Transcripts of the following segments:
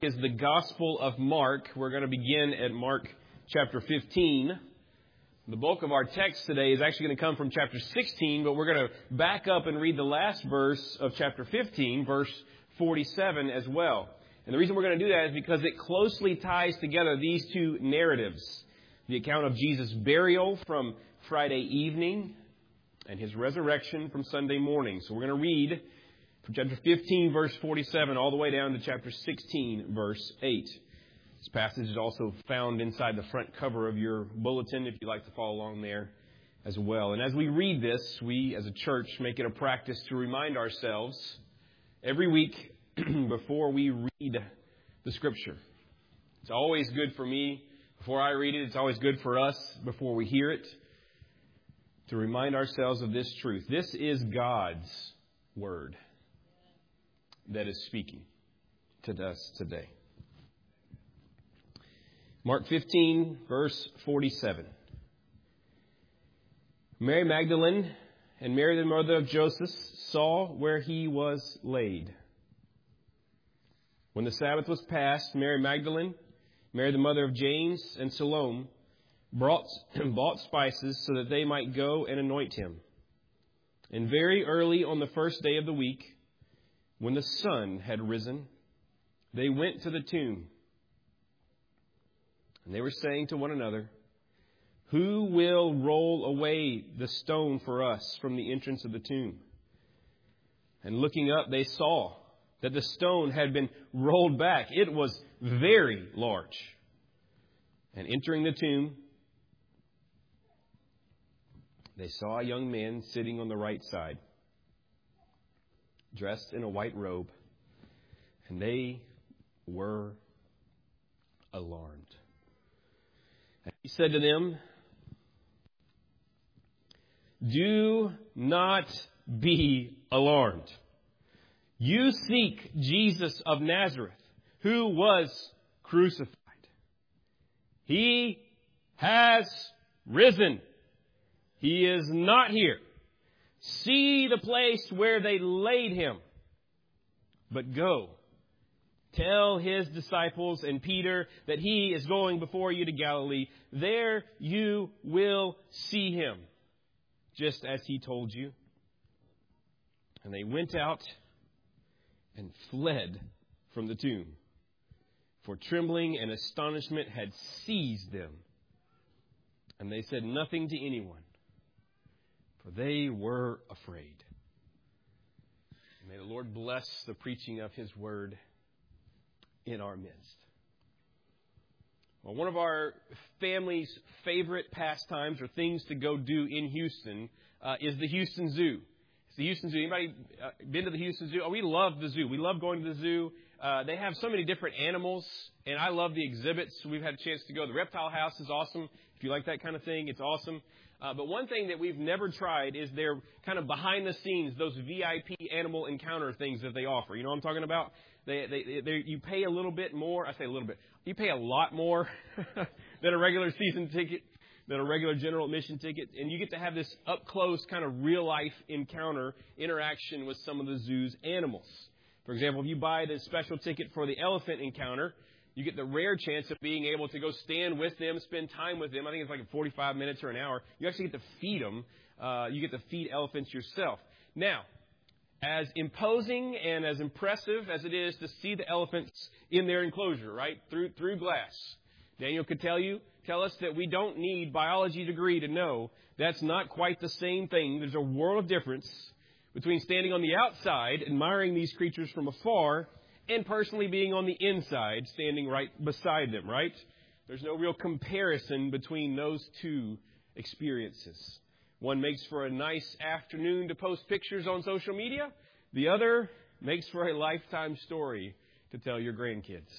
is the Gospel of Mark. We're going to begin at Mark chapter 15. The bulk of our text today is actually going to come from chapter 16, but we're going to back up and read the last verse of chapter 15, verse 47 as well. And the reason we're going to do that is because it closely ties together these two narratives. The account of Jesus' burial from Friday evening and His resurrection from Sunday morning. So we're going to read from chapter 15, verse 47, all the way down to chapter 16, verse 8. This passage is also found inside the front cover of your bulletin if you'd like to follow along there as well. And as we read this, we as a church make it a practice to remind ourselves every week before we read the Scripture. It's always good for me before I read it. It's always good for us before we hear it to remind ourselves of this truth. This is God's Word that is speaking to us today. Mark 15, verse 47. Mary Magdalene and Mary the mother of Joseph saw where he was laid. When the Sabbath was past, Mary Magdalene, Mary the mother of James, and Salome bought spices so that they might go and anoint him. And very early on the first day of the week, when the sun had risen, they went to the tomb. And they were saying to one another, "Who will roll away the stone for us from the entrance of the tomb?" And looking up, they saw that the stone had been rolled back. It was very large. And entering the tomb, they saw a young man sitting on the right side, dressed in a white robe, and they were alarmed. And he said to them, "Do not be alarmed. You seek Jesus of Nazareth, who was crucified. He has risen. He is not here. See the place where they laid him. But go, tell his disciples and Peter that he is going before you to Galilee. There you will see him, just as he told you." And they went out and fled from the tomb, for trembling and astonishment had seized them. And they said nothing to anyone, for they were afraid. May the Lord bless the preaching of His Word in our midst. Well, one of our family's favorite pastimes or things to go do in Houston is the Houston Zoo. It's the Houston Zoo. Anybody been to the Houston Zoo? Oh, we love the zoo. We love going to the zoo. They have so many different animals, and I love the exhibits. We've had a chance to go. The reptile house is awesome. If you like that kind of thing, it's awesome. But one thing that we've never tried is their kind of behind the scenes, those VIP animal encounter things that they offer. You know what I'm talking about? You pay a little bit more. I say a little bit. You pay a lot more than a regular season ticket, than a regular general admission ticket. And you get to have this up close kind of real life interaction with some of the zoo's animals. For example, if you buy the special ticket for the elephant encounter, you get the rare chance of being able to go stand with them, spend time with them. I think it's like 45 minutes or an hour. You actually get to feed them. You get to feed elephants yourself. Now, as imposing and as impressive as it is to see the elephants in their enclosure, right, through glass, Daniel could tell us that we don't need biology degree to know that's not quite the same thing. There's a world of difference between standing on the outside, admiring these creatures from afar, and personally being on the inside, standing right beside them, right? There's no real comparison between those two experiences. One makes for a nice afternoon to post pictures on social media. The other makes for a lifetime story to tell your grandkids.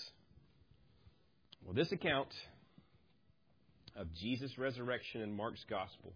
Well, this account of Jesus' resurrection in Mark's Gospel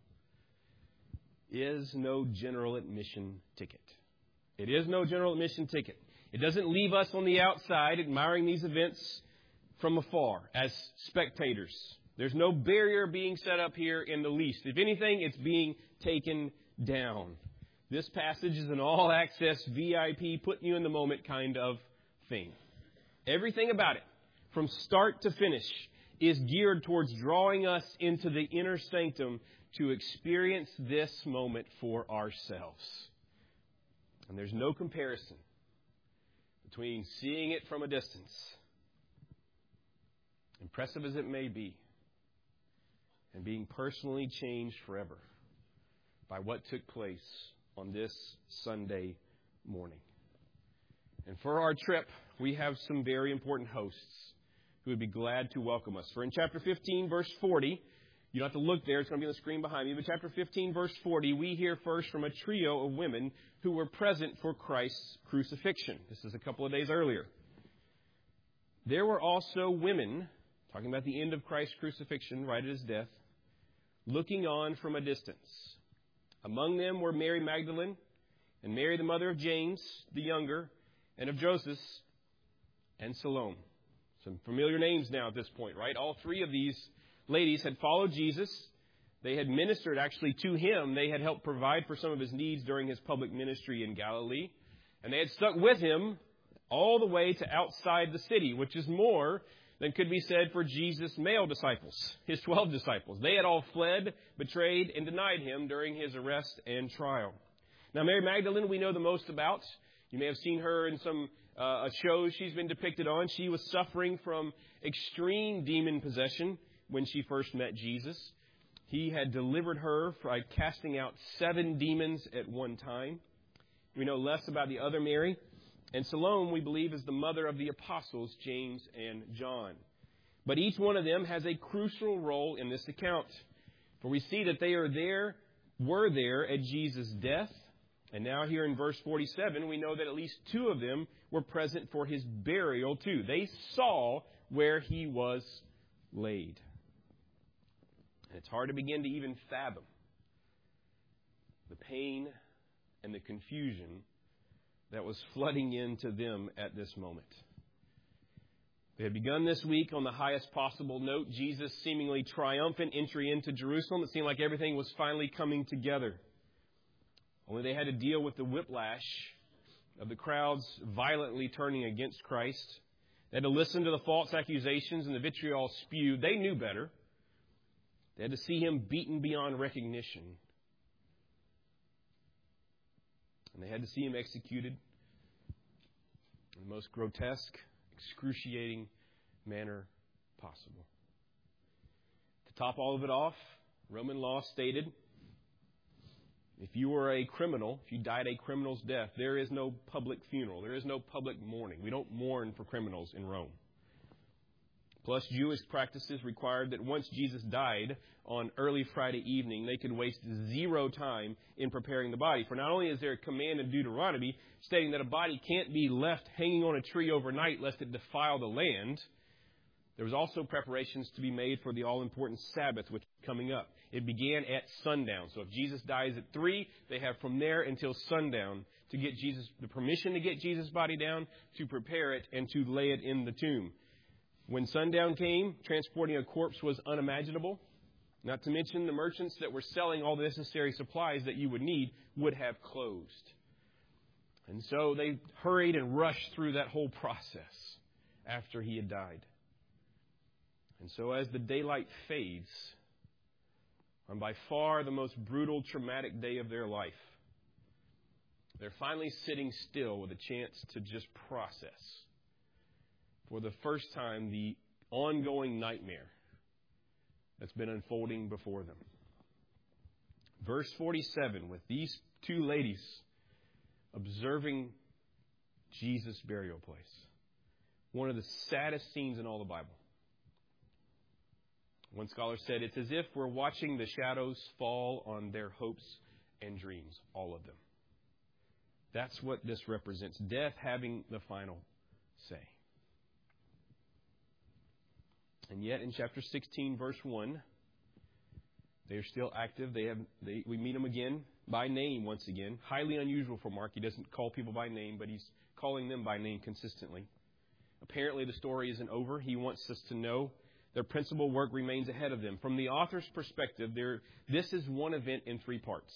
is no general admission ticket. It is no general admission ticket. It doesn't leave us on the outside admiring these events from afar as spectators. There's no barrier being set up here in the least. If anything, it's being taken down. This passage is an all-access VIP, putting you in the moment kind of thing. Everything about it, from start to finish, is geared towards drawing us into the inner sanctum to experience this moment for ourselves. And there's no comparison between seeing it from a distance, impressive as it may be, and being personally changed forever by what took place on this Sunday morning. And for our trip, we have some very important hosts who would be glad to welcome us. For in chapter 15, verse 40, you don't have to look there, it's going to be on the screen behind me, but chapter 15, verse 40, we hear first from a trio of women who were present for Christ's crucifixion. This is a couple of days earlier. There were also women, talking about the end of Christ's crucifixion, right at his death, looking on from a distance. Among them were Mary Magdalene and Mary, the mother of James, the younger, and of Joseph, and Salome. Some familiar names now at this point, right? All three of these ladies had followed Jesus. They had ministered actually to him. They had helped provide for some of his needs during his public ministry in Galilee. And they had stuck with him all the way to outside the city, which is more than could be said for Jesus' male disciples, his 12 disciples. They had all fled, betrayed, and denied him during his arrest and trial. Now, Mary Magdalene, we know the most about. You may have seen her in some shows she's been depicted on. She was suffering from extreme demon possession when she first met Jesus. He had delivered her by casting out 7 demons at one time. We know less about the other Mary. And Salome, we believe, is the mother of the apostles, James and John. But each one of them has a crucial role in this account. For we see that they were there at Jesus' death. And now here in verse 47, we know that at least 2 of them were present for his burial too. They saw where he was laid. And it's hard to begin to even fathom the pain and the confusion that was flooding into them at this moment. They had begun this week on the highest possible note, Jesus' seemingly triumphant entry into Jerusalem. It seemed like everything was finally coming together. Only they had to deal with the whiplash of the crowds violently turning against Christ. They had to listen to the false accusations and the vitriol spewed. They knew better. They had to see him beaten beyond recognition. And they had to see him executed in the most grotesque, excruciating manner possible. To top all of it off, Roman law stated, if you were a criminal, if you died a criminal's death, there is no public funeral. There is no public mourning. We don't mourn for criminals in Rome. Plus, Jewish practices required that once Jesus died on early Friday evening, they could waste 0 time in preparing the body. For not only is there a command in Deuteronomy stating that a body can't be left hanging on a tree overnight lest it defile the land, there was also preparations to be made for the all-important Sabbath, which was coming up. It began at sundown. So if Jesus dies at 3, they have from there until sundown to get the permission to get Jesus' body down, to prepare it, and to lay it in the tomb. When sundown came, transporting a corpse was unimaginable. Not to mention the merchants that were selling all the necessary supplies that you would need would have closed. And so they hurried and rushed through that whole process after he had died. And so as the daylight fades, on by far the most brutal, traumatic day of their life, they're finally sitting still with a chance to just process, for the first time, the ongoing nightmare that's been unfolding before them. Verse 47, with these 2 ladies observing Jesus' burial place. One of the saddest scenes in all the Bible. One scholar said, it's as if we're watching the shadows fall on their hopes and dreams, all of them. That's what this represents. Death having the final say. And yet in chapter 16, verse 1, they are still active. We meet them again by name once again. Highly unusual for Mark. He doesn't call people by name, but he's calling them by name consistently. Apparently the story isn't over. He wants us to know their principal work remains ahead of them. From the author's perspective, this is one event in 3 parts.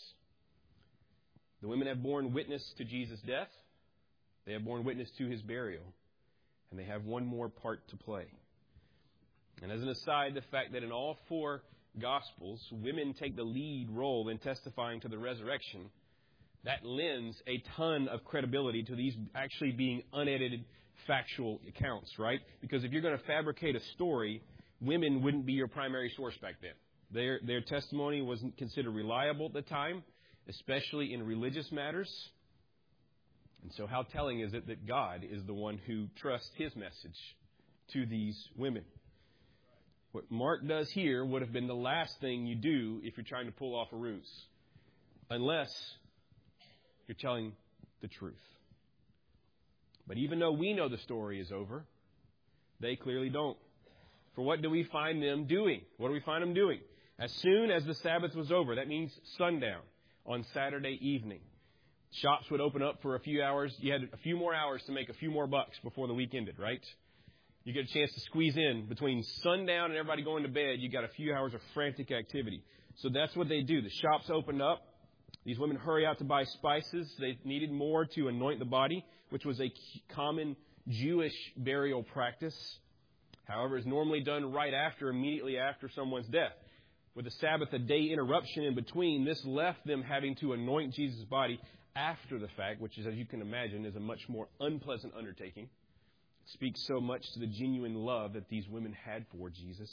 The women have borne witness to Jesus' death. They have borne witness to his burial. And they have one more part to play. And as an aside, the fact that in all four Gospels, women take the lead role in testifying to the resurrection, that lends a ton of credibility to these actually being unedited factual accounts, right? Because if you're going to fabricate a story, women wouldn't be your primary source back then. Their testimony wasn't considered reliable at the time, especially in religious matters. And so how telling is it that God is the one who trusts His message to these women? What Mark does here would have been the last thing you do if you're trying to pull off a ruse, unless you're telling the truth. But even though we know the story is over, they clearly don't. For what do we find them doing? What do we find them doing? As soon as the Sabbath was over, that means sundown on Saturday evening, shops would open up for a few hours. You had a few more hours to make a few more bucks before the week ended, right? You get a chance to squeeze in between sundown and everybody going to bed. You got a few hours of frantic activity. So that's what they do. The shops opened up. These women hurry out to buy spices. They needed more to anoint the body, which was a common Jewish burial practice. However, it's normally done immediately after someone's death. With the Sabbath, a day interruption in between, this left them having to anoint Jesus' body after the fact, which is, as you can imagine, is a much more unpleasant undertaking. It speaks so much to the genuine love that these women had for Jesus.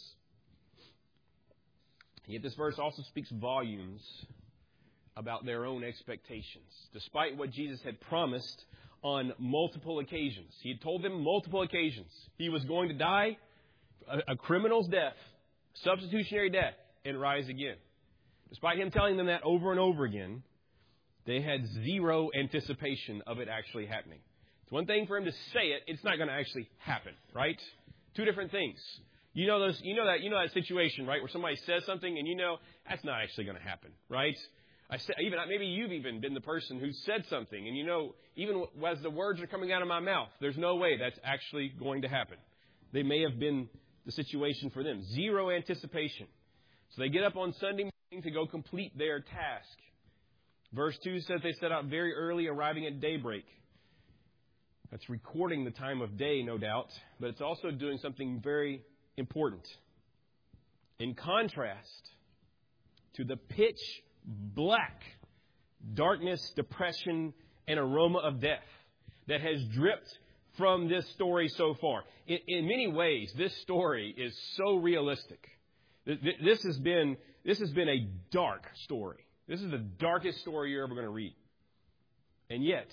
Yet this verse also speaks volumes about their own expectations. Despite what Jesus had promised on multiple occasions. He had told them multiple occasions He was going to die a criminal's death, substitutionary death, and rise again. Despite Him telling them that over and over again, they had zero anticipation of it actually happening. It's one thing for Him to say it, it's not going to actually happen, right? Two different things. You know that situation, right, where somebody says something and you know that's not actually going to happen, right? Maybe you've even been the person who said something and you know, even as the words are coming out of my mouth, there's no way that's actually going to happen. They may have been the situation for them. Zero anticipation. So they get up on Sunday morning to go complete their task. Verse 2 says they set out very early, arriving at daybreak. That's recording the time of day, no doubt, but it's also doing something very important. In contrast to the pitch black darkness, depression, and aroma of death that has dripped from this story so far. In many ways, this story is so realistic. This has been a dark story. This is the darkest story you're ever going to read. And yet,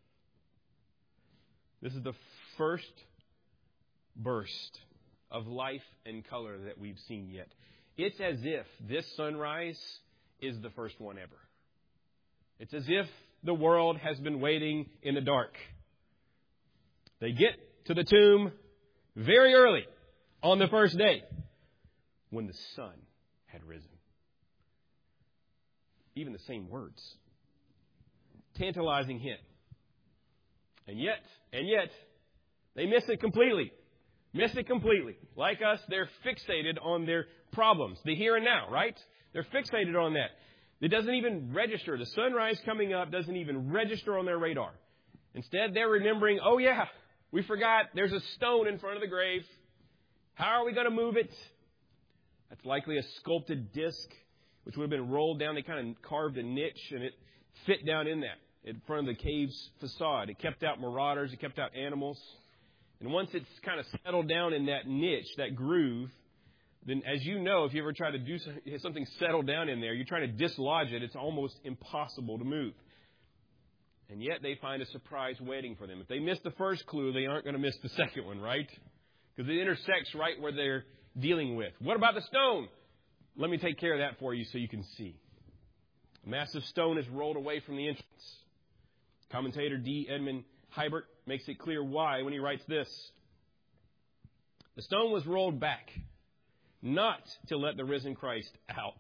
this is the first burst of life and color that we've seen yet. It's as if this sunrise is the first one ever. It's as if the world has been waiting in the dark. They get to the tomb very early on the first day when the sun had risen. Even the same words. Tantalizing hint. And yet, they miss it completely. Like us, they're fixated on their problems, the here and now, right? They're fixated on that. It doesn't even register. The sunrise coming up doesn't even register on their radar. Instead, they're remembering, oh yeah, we forgot there's a stone in front of the grave. How are we going to move it? That's likely a sculpted disc, which would have been rolled down. They kind of carved a niche, and it fit down in that, in front of the cave's facade. It kept out marauders. It kept out animals. And once it's kind of settled down in that niche, that groove, then as you know, if you ever try to do something settled down in there, you're trying to dislodge it, it's almost impossible to move. And yet they find a surprise waiting for them. If they miss the first clue, they aren't going to miss the second one, right? Because it intersects right where they're dealing with. What about the stone? Let me take care of that for you so you can see. A massive stone is rolled away from the entrance. Commentator D. Edmund Hiebert makes it clear why when he writes this. The stone was rolled back, not to let the risen Christ out,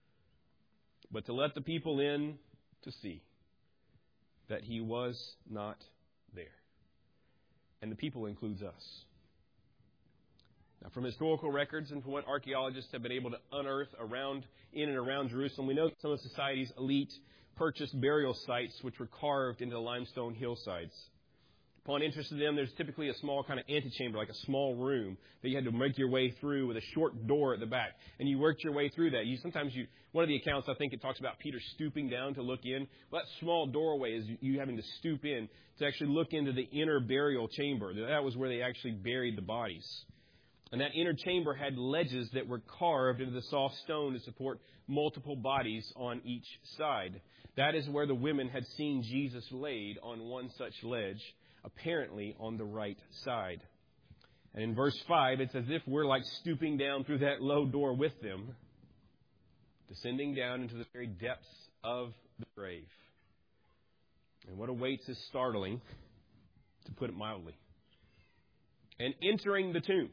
but to let the people in to see that He was not there. And the people includes us. Now, from historical records and from what archaeologists have been able to unearth in and around Jerusalem, we know that some of society's elite purchased burial sites which were carved into the limestone hillsides. Upon entrance to them, there's typically a small kind of antechamber, like a small room that you had to make your way through with a short door at the back. And you worked your way through that. One of the accounts, I think it talks about Peter stooping down to look in. Well, that small doorway is you having to stoop in to actually look into the inner burial chamber. That was where they actually buried the bodies. And that inner chamber had ledges that were carved into the soft stone to support multiple bodies on each side. That is where the women had seen Jesus laid on one such ledge, apparently on the right side. And in verse 5, it's as if we're like stooping down through that low door with them, descending down into the very depths of the grave. And what awaits is startling, to put it mildly. And entering the tomb,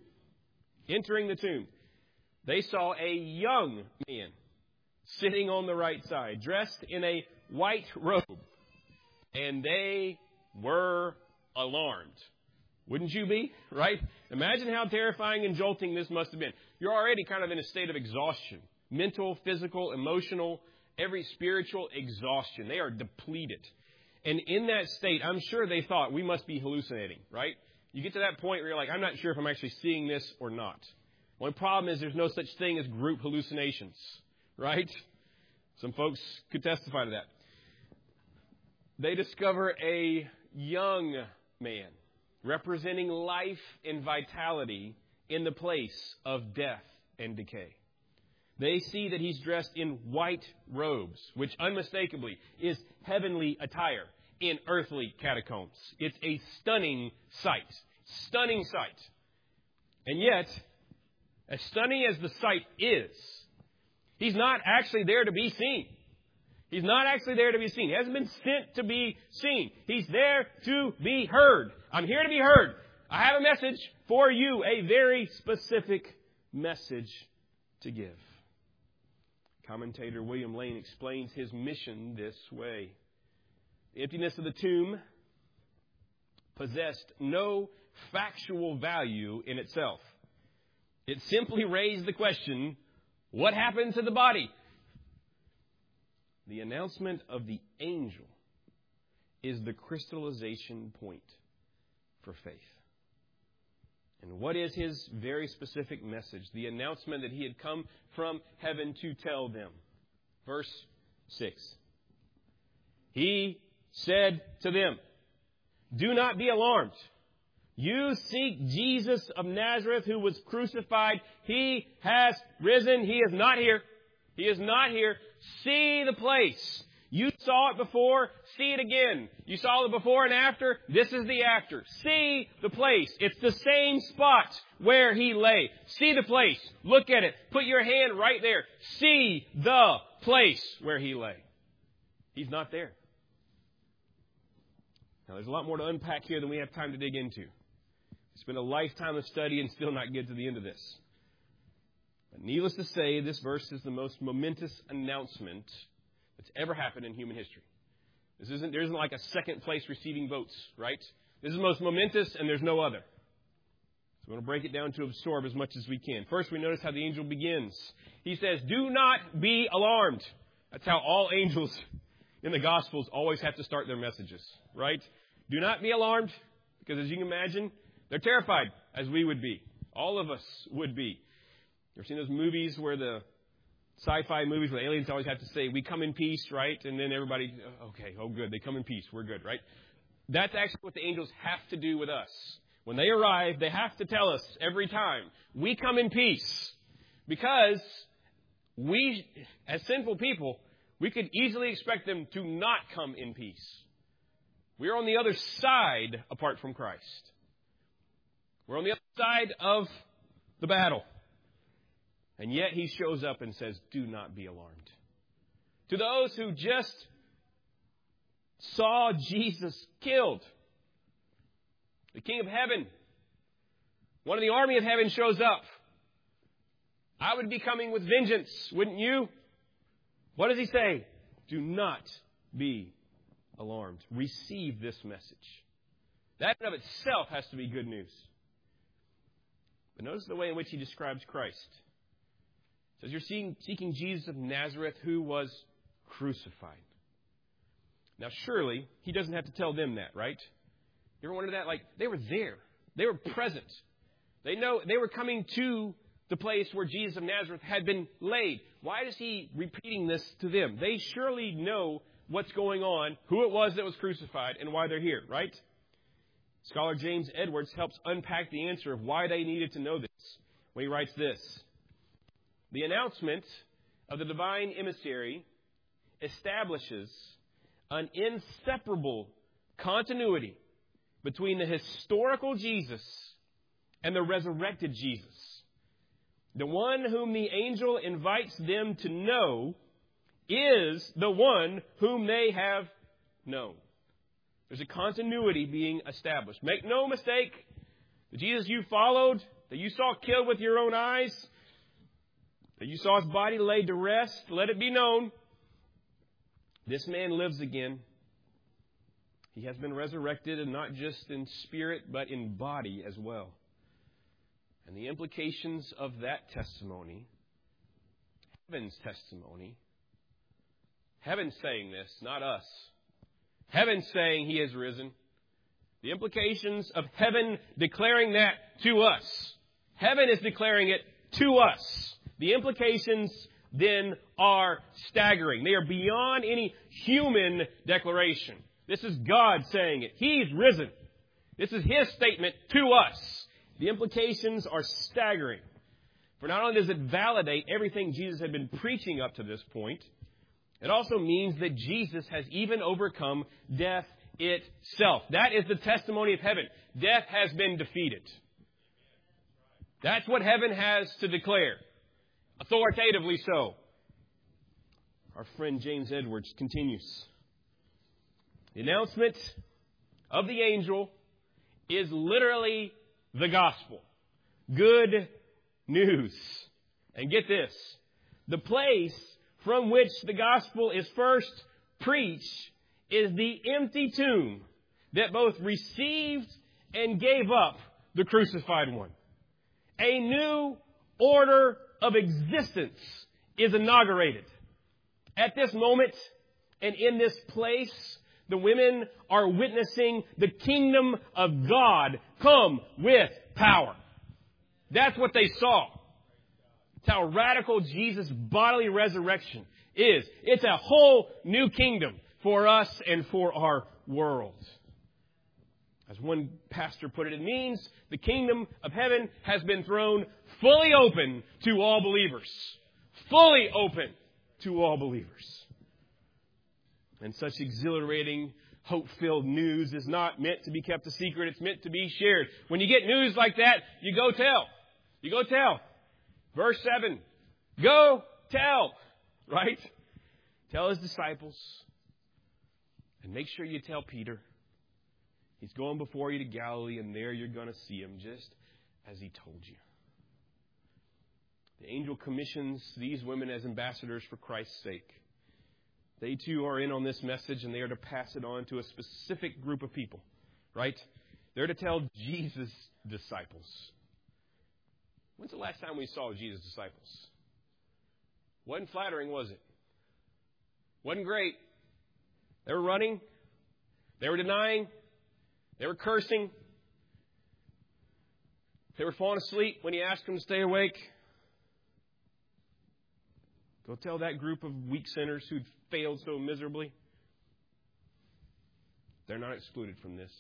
they saw a young man sitting on the right side, dressed in a white robe. And they were alarmed. Wouldn't you be? Right? Imagine how terrifying and jolting this must have been. You're already kind of in a state of exhaustion. Mental, physical, emotional, every spiritual exhaustion. They are depleted. And in that state, I'm sure they thought, we must be hallucinating, right? You get to that point where you're like, I'm not sure if I'm actually seeing this or not. One problem is there's no such thing as group hallucinations, right? Some folks could testify to that. They discover a young man representing life and vitality in the place of death and decay. They see that he's dressed in white robes, which unmistakably is heavenly attire in earthly catacombs. It's a stunning sight. Stunning sight. And yet, as stunning as the sight is, he's not actually there to be seen. He's not actually there to be seen. He hasn't been sent to be seen. He's there to be heard. I'm here to be heard. I have a message for you, a very specific message to give. Commentator William Lane explains his mission this way. The emptiness of the tomb possessed no factual value in itself. It simply raised the question, what happened to the body? The announcement of the angel is the crystallization point for faith. And what is his very specific message? The announcement that he had come from heaven to tell them. Verse 6. He said to them, do not be alarmed. You seek Jesus of Nazareth who was crucified. He has risen. He is not here. He is not here. See the place. You saw it before. See it again. You saw the before and after. This is the after. See the place. It's the same spot where he lay. See the place. Look at it. Put your hand right there. See the place where he lay. He's not there. Now, there's a lot more to unpack here than we have time to dig into. Spend a lifetime of study and still not get to the end of this. But needless to say, this verse is the most momentous announcement that's ever happened in human history. There isn't like a second place receiving votes, right? This is the most momentous and there's no other. So we're going to break it down to absorb as much as we can. First, we notice how the angel begins. He says, do not be alarmed. That's how all angels in the Gospels always have to start their messages, right? Do not be alarmed, because as you can imagine, they're terrified, as we would be. All of us would be. You ever seen those movies where the sci-fi movies where the aliens always have to say, we come in peace, right? And then everybody, okay, oh good, they come in peace, we're good, right? That's actually what the angels have to do with us. When they arrive, they have to tell us every time, we come in peace. Because we, as sinful people, we could easily expect them to not come in peace. We're on the other side apart from Christ. We're on the other side of the battle. And yet he shows up and says, do not be alarmed. To those who just saw Jesus killed, the King of Heaven, one of the army of heaven shows up. I would be coming with vengeance, wouldn't you? What does he say? Do not be alarmed. Receive this message. That in of itself has to be good news. But notice the way in which he describes Christ. He says, you're seeking Jesus of Nazareth who was crucified. Now surely, he doesn't have to tell them that, right? You ever wondered that? Like, they were there. They were present. They were coming to the place where Jesus of Nazareth had been laid. Why is he repeating this to them? They surely know what's going on, who it was that was crucified, and why they're here, right? Scholar James Edwards helps unpack the answer of why they needed to know this when he writes this. The announcement of the divine emissary establishes an inseparable continuity between the historical Jesus and the resurrected Jesus. The one whom the angel invites them to know is the one whom they have known. There's a continuity being established. Make no mistake, the Jesus you followed, that you saw killed with your own eyes, that you saw his body laid to rest, let it be known, this man lives again. He has been resurrected, and not just in spirit, but in body as well. And the implications of that testimony, heaven's testimony, heaven saying this, not us. Heaven saying he has risen. The implications of heaven declaring that to us. Heaven is declaring it to us. The implications then are staggering. They are beyond any human declaration. This is God saying it. He's risen. This is his statement to us. The implications are staggering. For not only does it validate everything Jesus had been preaching up to this point, it also means that Jesus has even overcome death itself. That is the testimony of heaven. Death has been defeated. That's what heaven has to declare. Authoritatively so. Our friend James Edwards continues. The announcement of the angel is literally the gospel. Good news. And get this. The place from which the gospel is first preached is the empty tomb that both received and gave up the crucified one. A new order of existence is inaugurated. At this moment and in this place, the women are witnessing the kingdom of God come with power. That's what they saw. It's how radical Jesus' bodily resurrection is. It's a whole new kingdom for us and for our world. As one pastor put it, it means the kingdom of heaven has been thrown fully open to all believers. Fully open to all believers. And such exhilarating, hope-filled news is not meant to be kept a secret. It's meant to be shared. When you get news like that, you go tell. You go tell. Verse 7. Go tell. Right? Tell his disciples. And make sure you tell Peter. He's going before you to Galilee, and there you're going to see him just as he told you. The angel commissions these women as ambassadors for Christ's sake. They too are in on this message, and they are to pass it on to a specific group of people, right? They're to tell Jesus' disciples. When's the last time we saw Jesus' disciples? Wasn't flattering, was it? Wasn't great. They were running. They were denying. They were cursing. They were falling asleep when he asked them to stay awake. Go tell that group of weak sinners who'd failed so miserably. They're not excluded from this.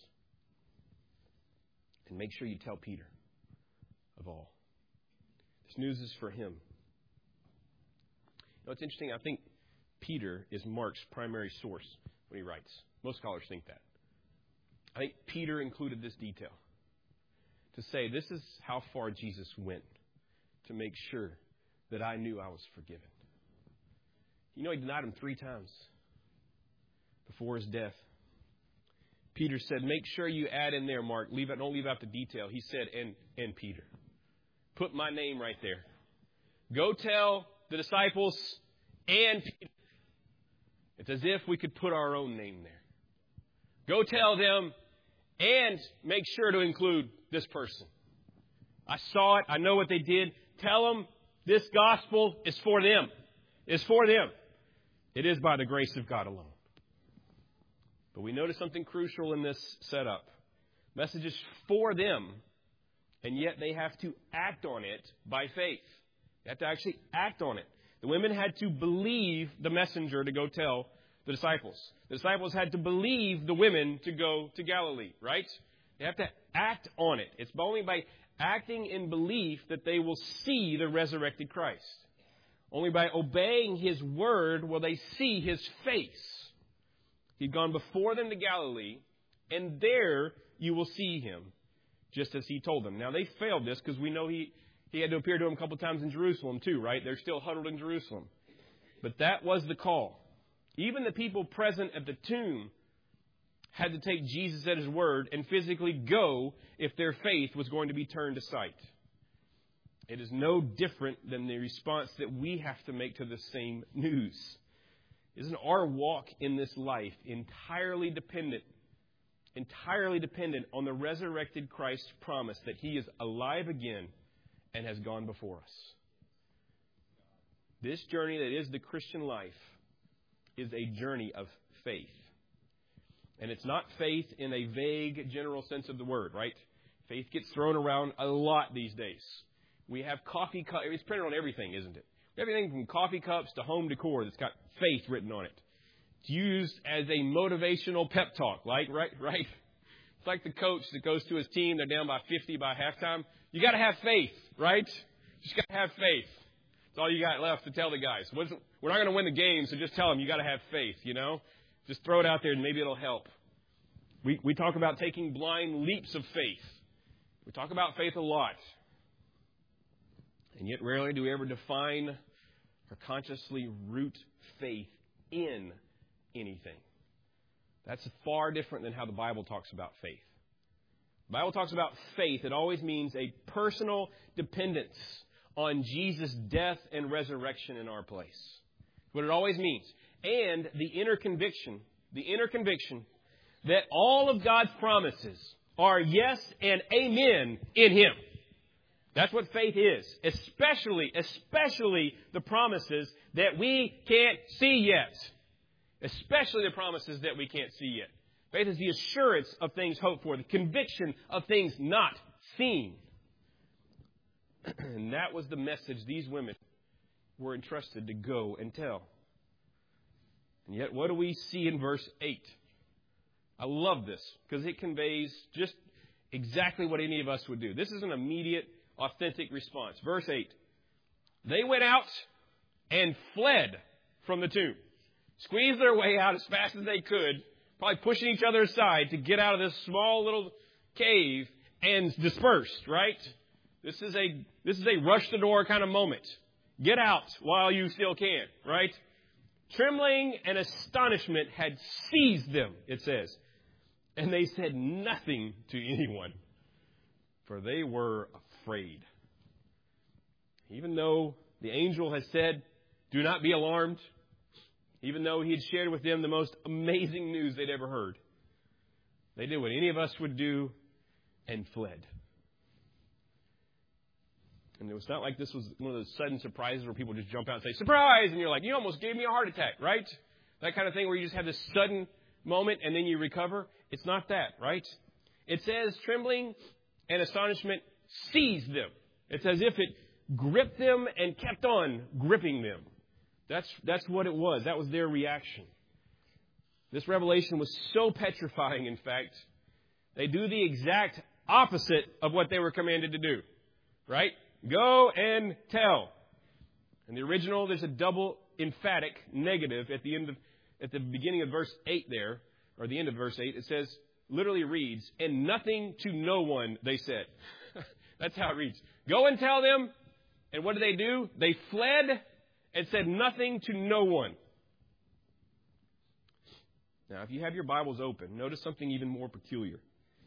And make sure you tell Peter of all. This news is for him. You know, it's interesting. I think Peter is Mark's primary source when he writes. Most scholars think that. I think Peter included this detail to say this is how far Jesus went to make sure that I knew I was forgiven. You know, he denied him 3 times before his death. Peter said, make sure you add in there, Mark. Don't leave out the detail. He said, and Peter. Put my name right there. Go tell the disciples and Peter. It's as if we could put our own name there. Go tell them and make sure to include this person. I saw it. I know what they did. Tell them this gospel is for them. It's for them. It is by the grace of God alone. But we notice something crucial in this setup. Message is for them, and yet they have to act on it by faith. They have to actually act on it. The women had to believe the messenger to go tell the disciples. The disciples had to believe the women to go to Galilee, right? They have to act on it. It's only by acting in belief that they will see the resurrected Christ. Only by obeying His word will they see His face. He'd gone before them to Galilee, and there you will see Him, just as He told them. Now, they failed this because we know He had to appear to them a couple times in Jerusalem too, right? They're still huddled in Jerusalem. But that was the call. Even the people present at the tomb had to take Jesus at His word and physically go if their faith was going to be turned to sight. It is no different than the response that we have to make to the same news. Isn't our walk in this life entirely dependent on the resurrected Christ's promise that He is alive again and has gone before us? This journey that is the Christian life is a journey of faith. And it's not faith in a vague, general sense of the word, right? Faith gets thrown around a lot these days. We have coffee cups. It's printed on everything, isn't it? Everything from coffee cups to home decor that's got faith written on it. It's used as a motivational pep talk, right? It's like the coach that goes to his team. They're down by 50 by halftime. You got to have faith, right? You just got to have faith. That's all you got left to tell the guys. We're not going to win the game, so just tell them you got to have faith, you know? Just throw it out there and maybe it'll help. We talk about taking blind leaps of faith. We talk about faith a lot. And yet rarely do we ever define or consciously root faith in anything. That's far different than how the Bible talks about faith. The Bible talks about faith. It always means a personal dependence on Jesus' death and resurrection in our place. What it always means. And the inner conviction that all of God's promises are yes and amen in Him. That's what faith is. Especially the promises that we can't see yet. Especially the promises that we can't see yet. Faith is the assurance of things hoped for, the conviction of things not seen. And that was the message these women were entrusted to go and tell. And yet, what do we see in verse 8? I love this because it conveys just exactly what any of us would do. This is an immediate, authentic response. Verse 8. They went out and fled from the tomb. Squeezed their way out as fast as they could, probably pushing each other aside to get out of this small little cave and dispersed, right? This is a rush the door kind of moment. Get out while you still can, right? Trembling and astonishment had seized them, it says. And they said nothing to anyone, for they were afraid. Even though the angel has said, do not be alarmed, even though he had shared with them the most amazing news they'd ever heard, they did what any of us would do and fled. And it was not like this was one of those sudden surprises where people just jump out and say, surprise! And you're like, you almost gave me a heart attack, right? That kind of thing where you just have this sudden moment and then you recover. It's not that, right? It says trembling and astonishment seized them. It's as if it gripped them and kept on gripping them. That's what it was. That was their reaction. This revelation was so petrifying, in fact, they do the exact opposite of what they were commanded to do, right? Go and tell. In the original, there's a double emphatic negative at the beginning of verse 8 there, or the end of verse 8. It says, literally reads, and nothing to no one, they said. That's how it reads. Go and tell them. And what did they do? They fled and said nothing to no one. Now, if you have your Bibles open, notice something even more peculiar.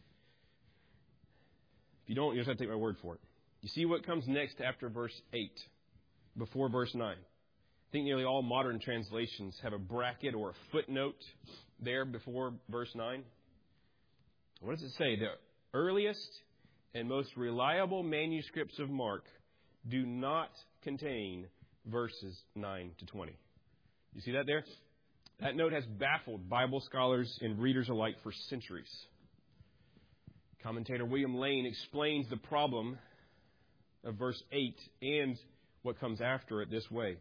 If you don't, you just have to take my word for it. You see what comes next after verse 8, before verse 9. I think nearly all modern translations have a bracket or a footnote there before verse 9. What does it say? The earliest and most reliable manuscripts of Mark do not contain verses 9 to 20. You see that there? That note has baffled Bible scholars and readers alike for centuries. Commentator William Lane explains the problem of verse 8 and what comes after it this way.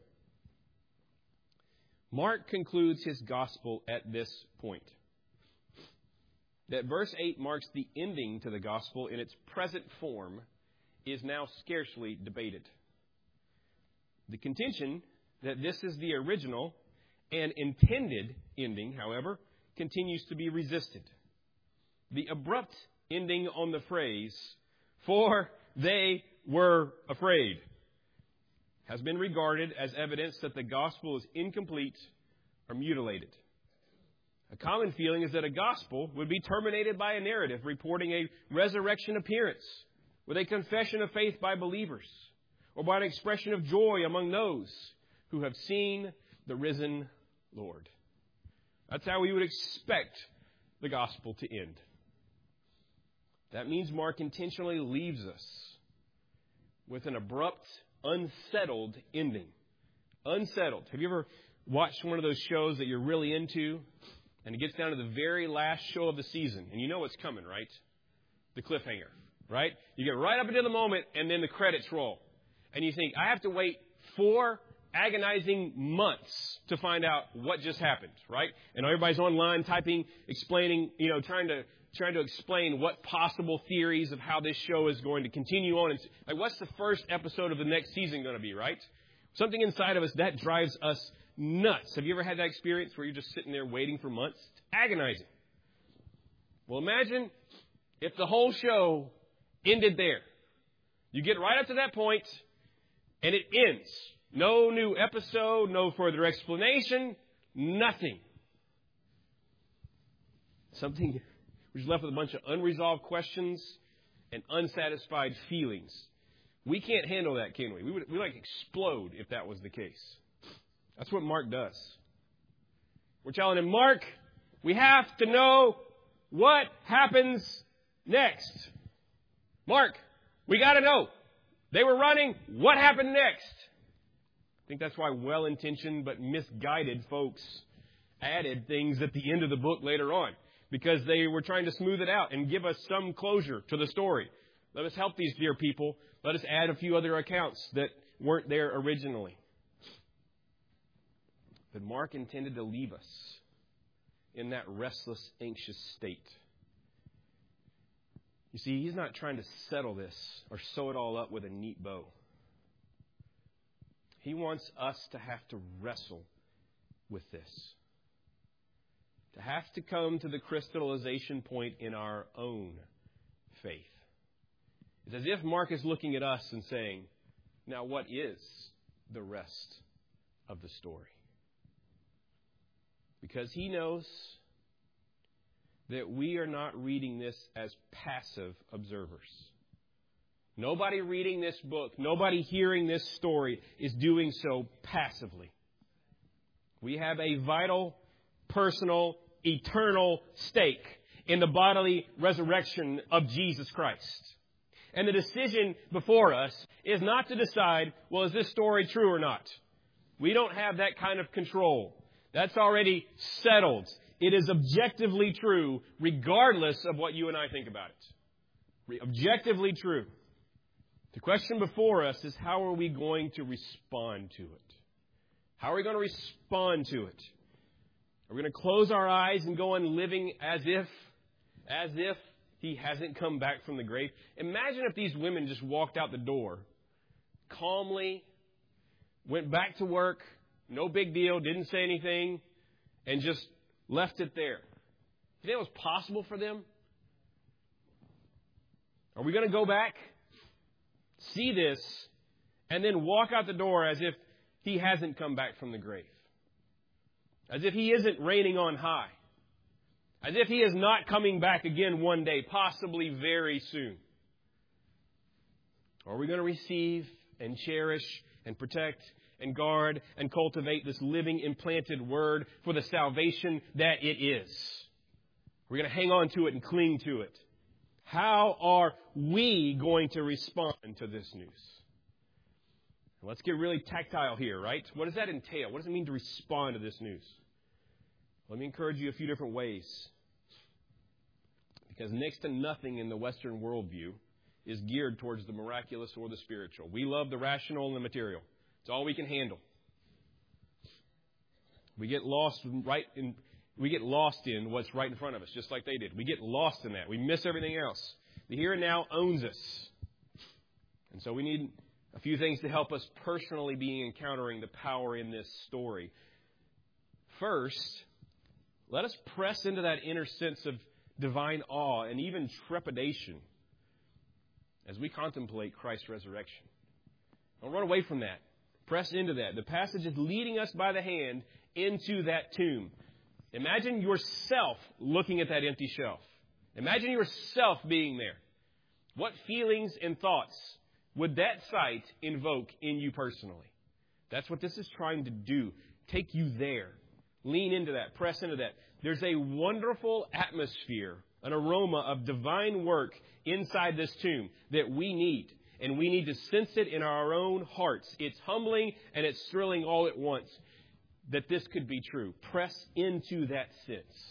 Mark concludes his gospel at this point. That verse 8 marks the ending to the gospel in its present form is now scarcely debated. The contention that this is the original and intended ending, however, continues to be resisted. The abrupt ending on the phrase, "for they were afraid," has been regarded as evidence that the gospel is incomplete or mutilated. A common feeling is that a gospel would be terminated by a narrative reporting a resurrection appearance, with a confession of faith by believers, or by an expression of joy among those who have seen the risen Lord. That's how we would expect the gospel to end. That means Mark intentionally leaves us with an abrupt, unsettled ending. Unsettled. Have you ever watched one of those shows that you're really into, and it gets down to the very last show of the season, and you know what's coming, right? The cliffhanger, right? You get right up into the moment, and then the credits roll. And you think, I have to wait 4 agonizing months to find out what just happened, right? And everybody's online typing, explaining, trying to explain what possible theories of how this show is going to continue on. And like, what's the first episode of the next season going to be, right? Something inside of us, that drives us nuts. Have you ever had that experience where you're just sitting there waiting for months? It's agonizing. Well, imagine if the whole show ended there. You get right up to that point, and it ends. No new episode, no further explanation, nothing. We're just left with a bunch of unresolved questions and unsatisfied feelings. We can't handle that, can we? We like explode if that was the case. That's what Mark does. We're telling him, Mark, we have to know what happens next. Mark, we got to know. They were running. What happened next? I think that's why well-intentioned but misguided folks added things at the end of the book later on, because they were trying to smooth it out and give us some closure to the story. Let us help these dear people. Let us add a few other accounts that weren't there originally. But Mark intended to leave us in that restless, anxious state. You see, he's not trying to settle this or sew it all up with a neat bow. He wants us to have to wrestle with this. To have to come to the crystallization point in our own faith. It's as if Mark is looking at us and saying, now what is the rest of the story? Because he knows that we are not reading this as passive observers. Nobody reading this book, nobody hearing this story is doing so passively. We have a vital, personal, eternal stake in the bodily resurrection of Jesus Christ. And the decision before us is not to decide, well, is this story true or not? We don't have that kind of control. That's already settled. It is objectively true, regardless of what you and I think about it. Objectively true. The question before us is, how are we going to respond to it? How are we going to respond to it? Are we going to close our eyes and go on living as if he hasn't come back from the grave? Imagine if these women just walked out the door calmly, went back to work, no big deal, didn't say anything, and just left it there. Do you think it was possible for them? Are we going to go back, see this, and then walk out the door as if he hasn't come back from the grave? As if he isn't reigning on high? As if he is not coming back again one day, possibly very soon? Or are we going to receive and cherish and protect and guard and cultivate this living, implanted word for the salvation that it is? We're going to hang on to it and cling to it. How are we going to respond to this news? Let's get really tactile here, right? What does that entail? What does it mean to respond to this news? Let me encourage you a few different ways. Because next to nothing in the Western worldview is geared towards the miraculous or the spiritual. We love the rational and the material. It's all we can handle. We get lost in what's right in front of us, just like they did. We get lost in that. We miss everything else. The here and now owns us. And so we need a few things to help us personally be encountering the power in this story. First, let us press into that inner sense of divine awe and even trepidation as we contemplate Christ's resurrection. Don't run away from that. Press into that. The passage is leading us by the hand into that tomb. Imagine yourself looking at that empty shelf. Imagine yourself being there. What feelings and thoughts would that sight invoke in you personally? That's what this is trying to do. Take you there. Lean into that. Press into that. There's a wonderful atmosphere, an aroma of divine work inside this tomb that we need. And we need to sense it in our own hearts. It's humbling and it's thrilling all at once that this could be true. Press into that sense.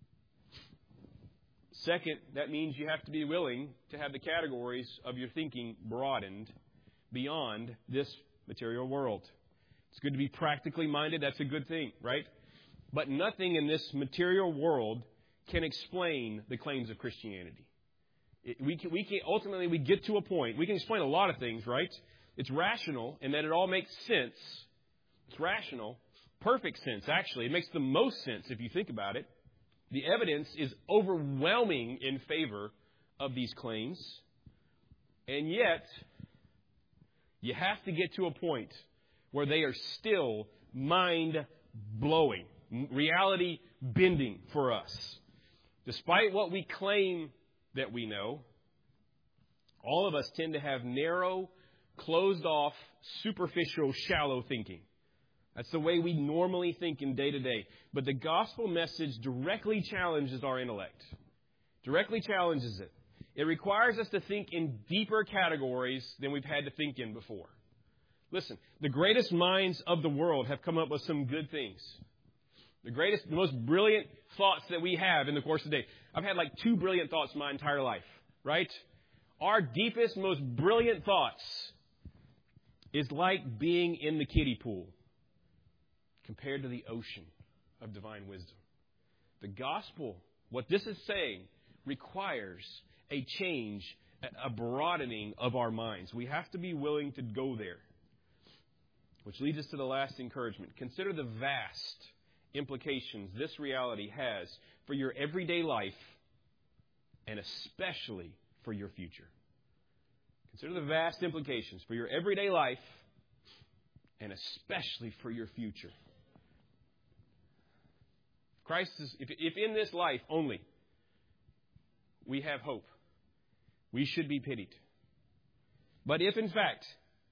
Second, that means you have to be willing to have the categories of your thinking broadened beyond this material world. It's good to be practically minded. That's a good thing, right? But nothing in this material world can explain the claims of Christianity. We get to a point. We can explain a lot of things, right? It's rational in that it all makes sense. It's rational. Perfect sense, actually. It makes the most sense if you think about it. The evidence is overwhelming in favor of these claims. And yet, you have to get to a point where they are still mind-blowing, reality-bending for us. Despite what we claim that we know, all of us tend to have narrow, closed-off, superficial, shallow thinking. That's the way we normally think in day-to-day. But the gospel message directly challenges our intellect. Directly challenges it. It requires us to think in deeper categories than we've had to think in before. Listen, the greatest minds of the world have come up with some good things. The most brilliant thoughts that we have in the course of the day. I've had like 2 brilliant thoughts my entire life, right? Our deepest, most brilliant thoughts is like being in the kiddie pool compared to the ocean of divine wisdom. The gospel, what this is saying, requires a change, a broadening of our minds. We have to be willing to go there. Which leads us to the last encouragement. Consider the vast implications this reality has for your everyday life and especially for your future. Consider the vast implications for your everyday life and especially for your future. If in this life only we have hope, we should be pitied. But if in fact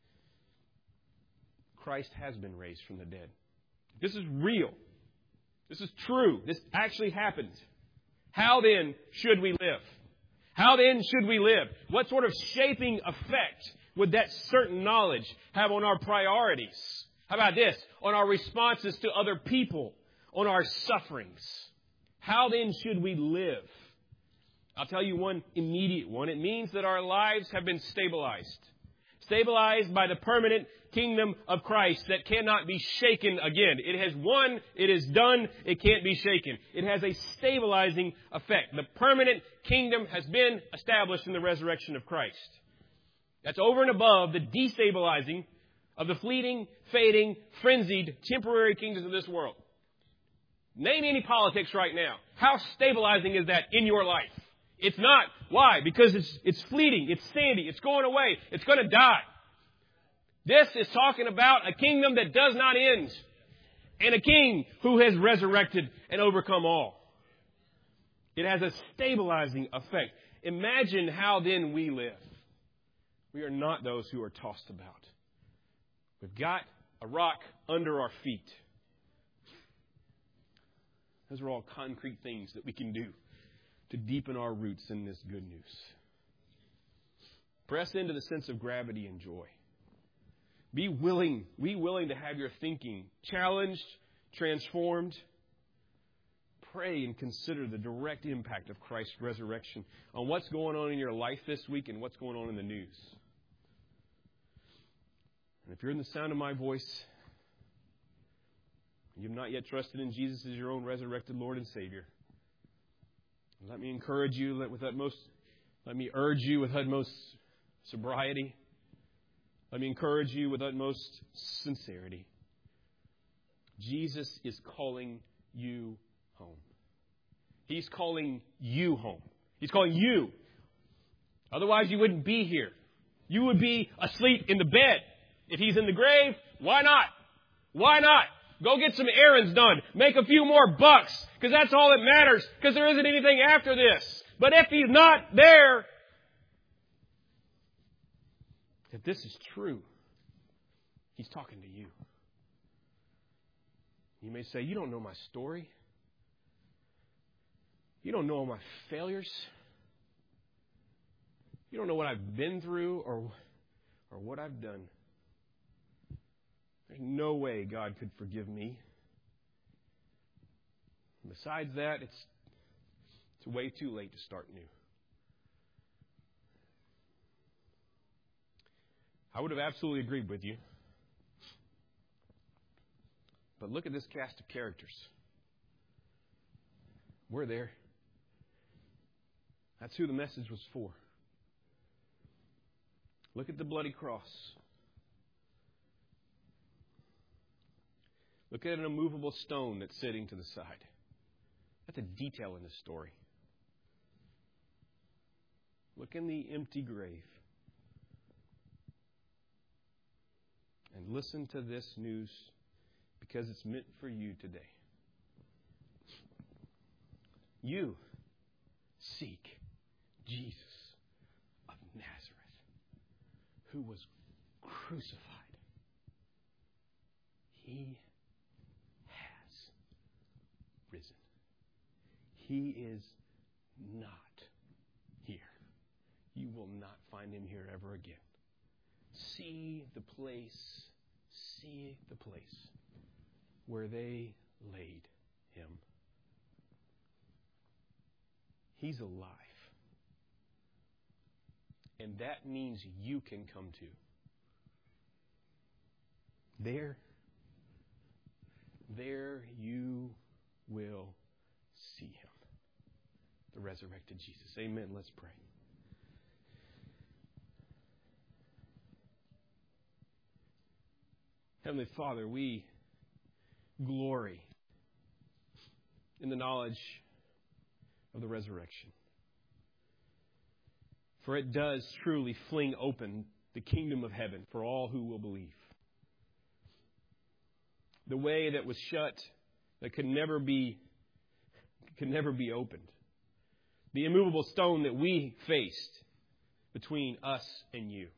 Christ has been raised from the dead, this is real, this is true, this actually happened, how then should we live? How then should we live? What sort of shaping effect would that certain knowledge have on our priorities? How about this? On our responses to other people, on our sufferings. How then should we live? I'll tell you one immediate one. It means that our lives have been stabilized. Stabilized by the permanent kingdom of Christ that cannot be shaken again. It has won. It is done. It can't be shaken. It has a stabilizing effect. The permanent kingdom has been established in the resurrection of Christ. That's over and above the destabilizing of the fleeting, fading, frenzied, temporary kingdoms of this world. Name any politics right now. How stabilizing is that in your life? It's not. Why? Because it's fleeting. It's sandy. It's going away. It's going to die. This is talking about a kingdom that does not end. And a king who has resurrected and overcome all. It has a stabilizing effect. Imagine how then we live. We are not those who are tossed about. We've got a rock under our feet. Those are all concrete things that we can do to deepen our roots in this good news. Press into the sense of gravity and joy. Be willing to have your thinking challenged, transformed. pray and consider the direct impact of Christ's resurrection on what's going on in your life this week and what's going on in the news. And if you're in the sound of my voice, and you've not yet trusted in Jesus as your own resurrected Lord and Savior, let me encourage you, let me urge you with utmost sobriety. Let me encourage you with utmost sincerity. Jesus is calling you home. He's calling you home. He's calling you. Otherwise, you wouldn't be here. You would be asleep in the bed. If He's in the grave, why not? Why not? Go get some errands done. Make a few more bucks, because that's all that matters, because there isn't anything after this. But if He's not there, if this is true, He's talking to you. You may say, you don't know my story. You don't know all my failures. You don't know what I've been through or what I've done. There's no way God could forgive me. Besides that, it's way too late to start new. I would have absolutely agreed with you. But look at this cast of characters. We're there. That's who the message was for. Look at the bloody cross. Look at an immovable stone that's sitting to the side. That's a detail in this story. Look in the empty grave. And listen to this news, because it's meant for you today. You seek Jesus of Nazareth, who was crucified. He has risen. He is not here. You will not find Him here ever again. See the place where they laid Him. He's alive. And that means you can come too. There you will see Him, the resurrected Jesus. Amen. Let's pray. Heavenly Father, we glory in the knowledge of the resurrection. For it does truly fling open the kingdom of heaven for all who will believe. The way that was shut, that could never be opened. The immovable stone that we faced between us and you.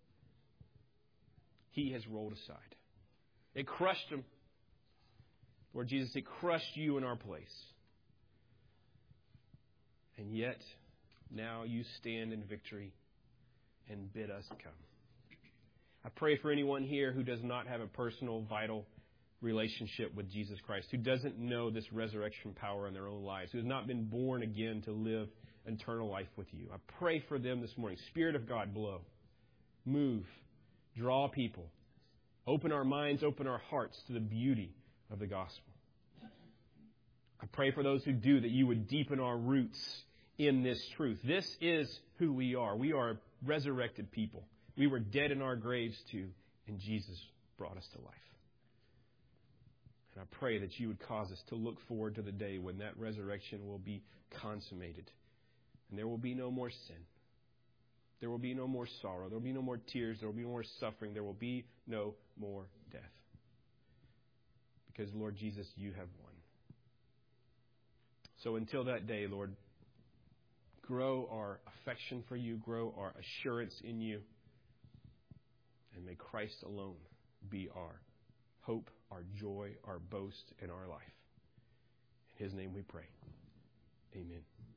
He has rolled aside. It crushed Him. Lord Jesus, it crushed you in our place. And yet, now you stand in victory and bid us come. I pray for anyone here who does not have a personal, vital relationship with Jesus Christ, who doesn't know this resurrection power in their own lives, who has not been born again to live eternal life with you. I pray for them this morning. Spirit of God, blow. Move. Draw people. Open our minds, open our hearts to the beauty of the gospel. I pray for those who do, that you would deepen our roots in this truth. This is who we are. We are resurrected people. We were dead in our graves too, and Jesus brought us to life. And I pray that you would cause us to look forward to the day when that resurrection will be consummated. And there will be no more sin. There will be no more sorrow. There will be no more tears. There will be no more suffering. There will be no more death. Because, Lord Jesus, you have won. So until that day, Lord, grow our affection for you, grow our assurance in you, and may Christ alone be our hope, our joy, our boast, and our life. In His name we pray. Amen.